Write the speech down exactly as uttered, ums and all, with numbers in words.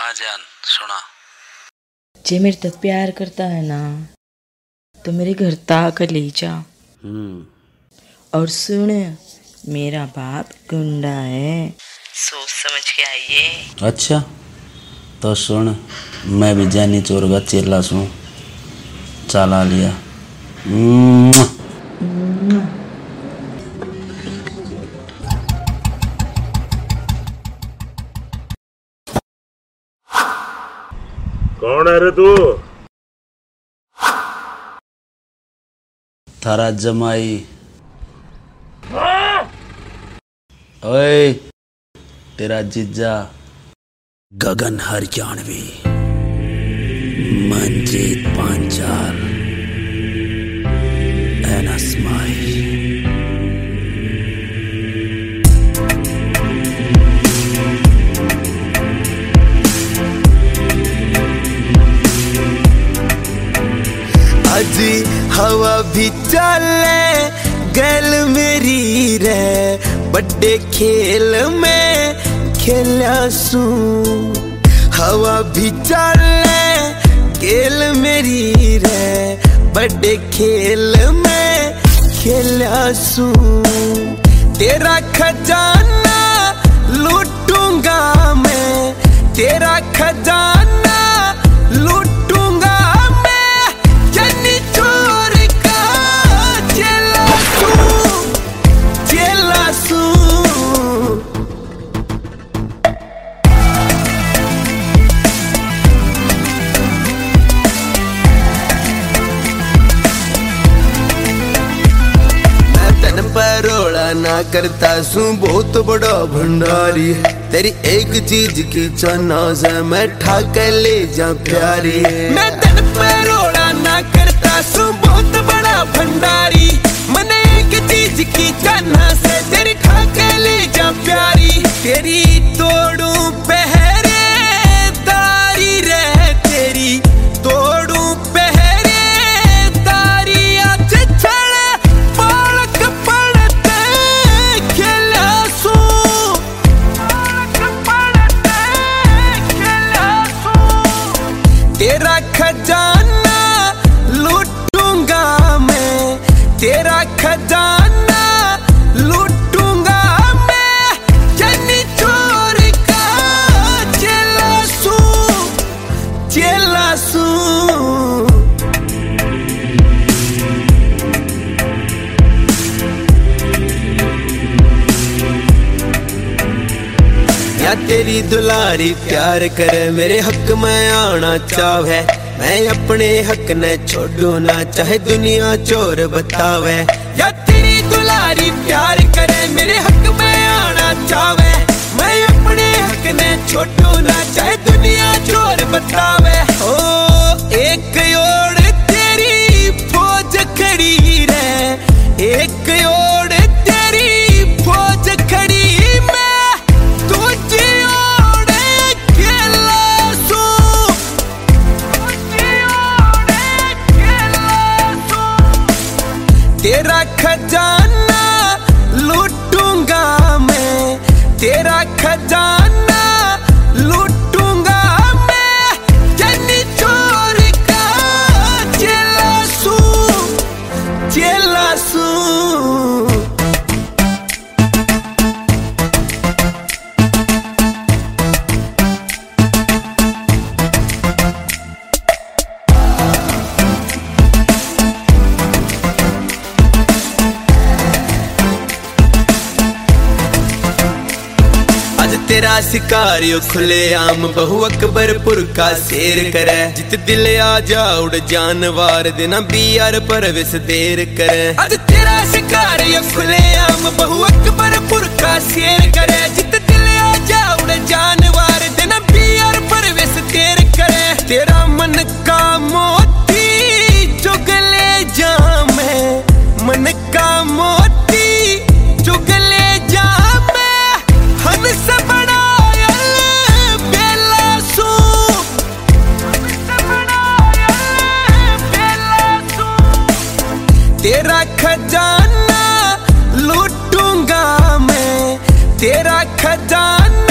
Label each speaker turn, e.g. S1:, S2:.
S1: हाँ जान सुना।
S2: जे मेरे तक प्यार करता है ना तो मेरे घर ताकर ले जा।
S1: हम्म।
S2: और सुन, मेरा बाप गुंडा है, सोच समझ के आइए।
S1: अच्छा तो सुन, मैं भी जानी चोर का चेला सू, चला लिया।
S3: कौन है रे तू?
S1: थारा जमाई। ओए तेरा जीजा गगन हरियाणवी, मंजीत पांचाल एनस्माई।
S4: अजी हवा भी चले गल मेरी रे, बड़े खेल में खेलिया सू। हवा भी चले गल मेरी रे, बड़े खेल में खेलिया सू। तेरा खजाना लूटूंगा मैं, तेरा खजाना लूटूंगा मैं, जन्नी चोर का चेला सू, चेला सू। मैं तन परोड़ा ना करता सू, बहुत बड़ा भंडारी। तेरी एक चीज की चना से मैं ठाक ले जा प्यारी। मैं तन परोड़ा ना करता सू, बहुत बड़ा भंडारी। मैंने एक चीज की चना से तेरी ठाक ले जा प्यारी। तेरी तोड़ू पहरे तारी रे, तेरी तोड़ू पहरे तारी। आज छड़ पालक पड़ते खेला सू, तेरा खजाना लूटूंगा मैं, तेरा खजाना लूटूंगा मैं, जन्नी चोर का चेला सू, चेला सू। या तेरी दुलारी प्यार करे, मेरे हक में आना चाहे। मैं अपने हक ने छोड़ू ना, चाहे दुनिया चोर बतावे। या तेरी दुलारी प्यार करे, मेरे हक में आना चाहे। मैं अपने हक ने छोड़ू ना, चाहे दुनिया चोर बतावे। ओ एक ओर तेरी फौज खड़ी रे, एक ओर तेरी फौज खड़ी, तेरा खजाना लूटूंगा मैं, तेरा खजाना लूटूंगा मैं, जन्नी चोर का चेला सू, चेला सू। तेरा शिकारियो खुले आम, बहु अकबरपुर का शेर करे। जित दिल आ जा उड़ जानवर, देना बियार परविस देर करे। आज तेरा शिकारियो खुले आम, बहु अकबरपुर का शेर करे। जित दिल आ जा उड़ जानवर, देना बियार परविस देर करे। तेरा मन का मोती चुगले जा मैं, मन का मोती चुगले जा मैं, हंस तेरा खजाना लूटूंगा मैं, तेरा खजाना